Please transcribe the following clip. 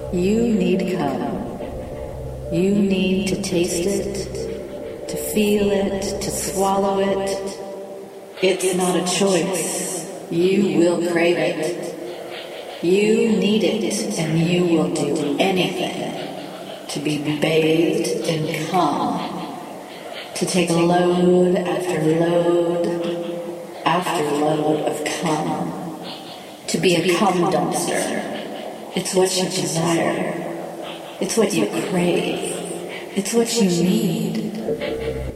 You need cum. You need to taste it, to feel it, to swallow it. It's not a choice. You will crave it. You need it, and you will do anything to be bathed in cum. To take load after load after load of cum. To be a cum dumpster. It's what you desire. It's what you crave. It's what you need.